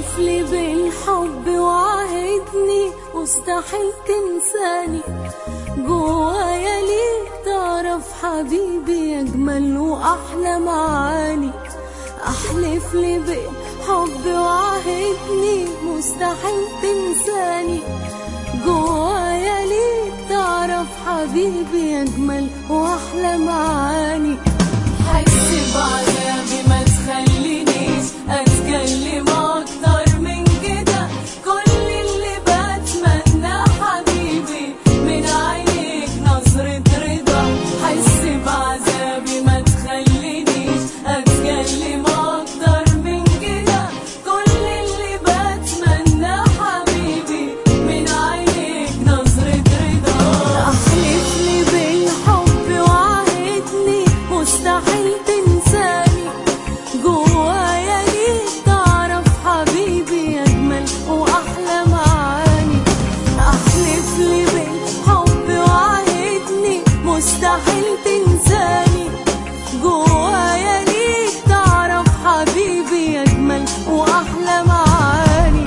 احلف لي بالحب وعهدني مستحيل تنساني. جوايا ليك تعرف حبيبي اجمل واحلى معاني. احلف لي بالحب وعهدني مستحيل تنساني. جوايا ليك تعرف حبيبي اجمل واحلى معاني. حس بعذابي ما تخلينيش اتكلم اكتر من كده. كل اللي بتمنى حبيبي من عينيك نظرة رضا. حس بعذابي ما تخلينيش اتكلم اكتر من كده. كل اللي بتمنى حبيبي من عينيك نظرة رضا. احلف لي بالحب وعهدني مستحيل تنساني. جوايا ليك تعرف حبيبي اجمل واحلى معاني. احلف لي بالحب وعهدني مستحيل تنساني. جوايا ليك تعرف حبيبي اجمل واحلى معاني.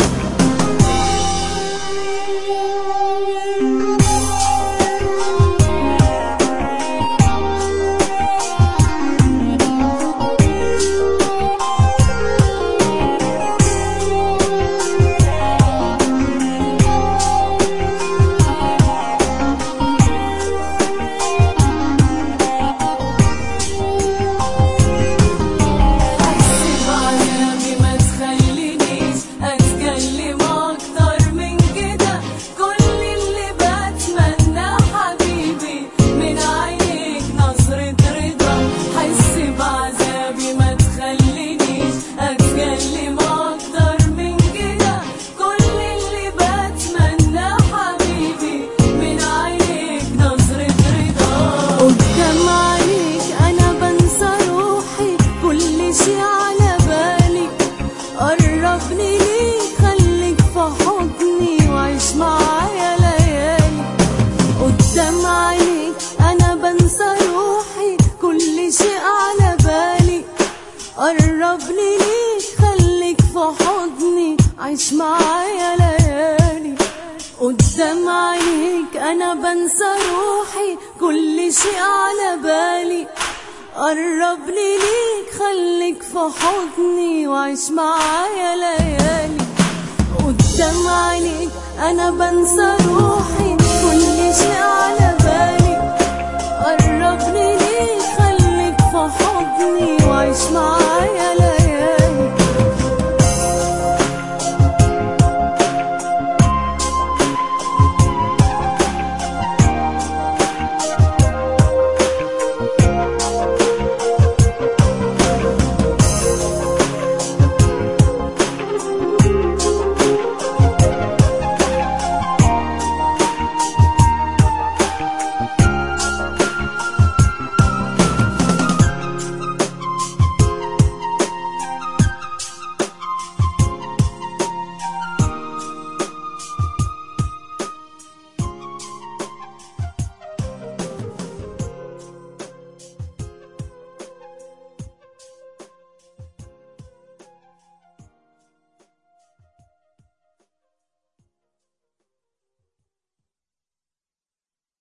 قربني ليك خليك في حضني وعيش معايا ليالي. قدام عينيك انا بنسى روحي كل شيء على بالي. قربني ليك خليك في حضني عيش معايا ليالي. قدام عينيك انا بنسى روحي كل شيء على بالي. قربني ليك خليك في حضني وعيش معايا ليالي. قدام عينيك انا بنسى روحي كل شيء على بالي. قربني ليك خليك في حضني وعيش معايا